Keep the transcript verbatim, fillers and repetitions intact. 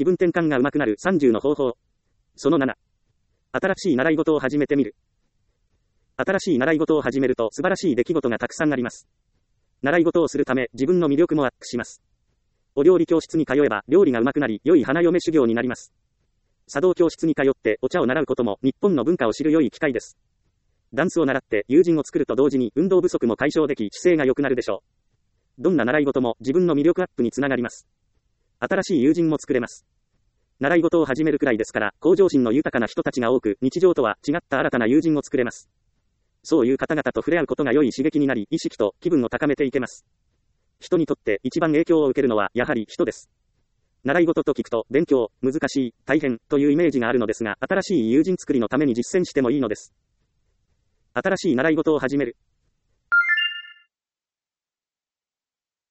気分転換が上手くなるさんじゅうの方法。そのなな。新しい習い事を始めてみる。新しい習い事を始めると素晴らしい出来事がたくさんあります。習い事をするため自分の魅力もアップします。お料理教室に通えば料理が上手くなり、良い花嫁修行になります。茶道教室に通ってお茶を習うことも日本の文化を知る良い機会です。ダンスを習って友人を作ると同時に運動不足も解消でき、姿勢が良くなるでしょう。どんな習い事も自分の魅力アップにつながります。新しい友人も作れます。習い事を始めるくらいですから、向上心の豊かな人たちが多く、日常とは違った新たな友人を作れます。そういう方々と触れ合うことが良い刺激になり、意識と気分を高めていけます。人にとって一番影響を受けるのはやはり人です。習い事と聞くと、勉強、難しい、大変というイメージがあるのですが、新しい友人作りのために実践してもいいのです。新しい習い事を始める。